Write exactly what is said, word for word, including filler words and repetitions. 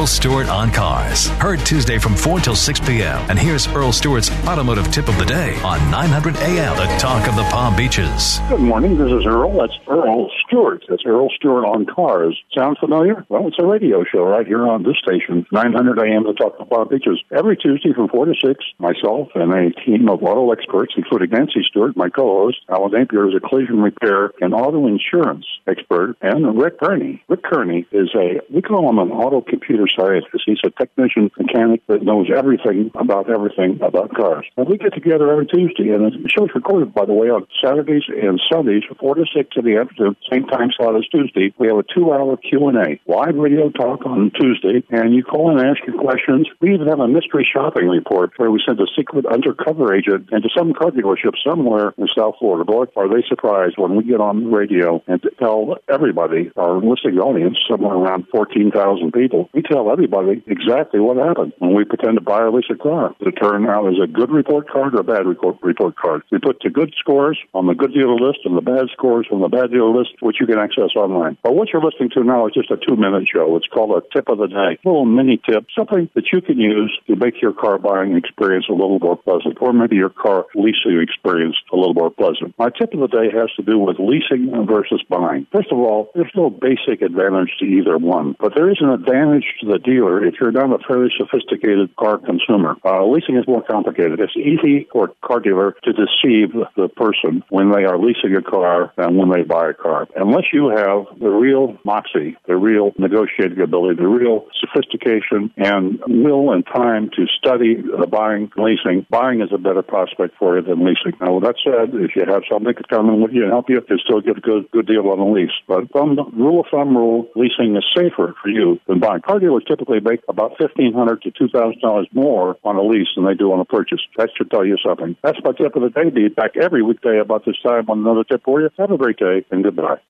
Earl Stewart on Cars. Heard Tuesday from four till six p.m. And here's Earl Stewart's automotive tip of the day on nine hundred A M, the talk of the Palm Beaches. Good morning. This is Earl. That's Earl Stewart. That's Earl Stewart on Cars. Sound familiar? Well, it's a radio show right here on this station, nine hundred A M, the talk of the Palm Beaches. Every Tuesday from four to six, myself and a team of auto experts, including Nancy Stewart, my co-host, Alan Napier is a collision repair and auto insurance expert, and Rick Kearney. Rick Kearney is a, we call him an auto computer scientist. He's a technician mechanic that knows everything about everything about cars. And we get together every Tuesday, and the show's recorded, by the way, on Saturdays and Sundays from four to six in the afternoon, same time slot as Tuesday. We have a two-hour Q and A, live radio talk on Tuesday, and you call in and ask your questions. We even have a mystery shopping report where we send a secret undercover agent into some car dealership somewhere in South Florida. Boy, are they surprised when we get on the radio and tell everybody, our listening audience, somewhere around fourteen thousand people, we tell everybody exactly what happened when we pretend to buy or lease a car. To turn out as a good report card or a bad report, report card. We put the good scores on the good dealer list and the bad scores on the bad dealer list, which you can access online. But what you're listening to now is just a two-minute show. It's called a tip of the day. A little mini tip, something that you can use to make your car buying experience a little more pleasant, or maybe your car leasing experience a little more pleasant. My tip of the day has to do with leasing versus buying. First of all, there's no basic advantage to either one, but there is an advantage to the dealer if you're not a fairly sophisticated car consumer. Uh, leasing is more complicated. It's easy for a car dealer to deceive the person when they are leasing a car and when they buy a car. Unless you have the real moxie, the real negotiating ability, the real sophistication and will and time to study the buying and leasing, buying is a better prospect for you than leasing. Now, with that said, if you have something to come in with you and help you, you still get a good, good deal on a lease. But thumb, rule of thumb rule, leasing is safer for you than buying. Car dealers typically make about fifteen hundred dollars to two thousand dollars more on a lease than they do on a purchase. That should tell you something. That's my tip of the day. Be back every weekday about this time on another tip for you. Have a great day and goodbye.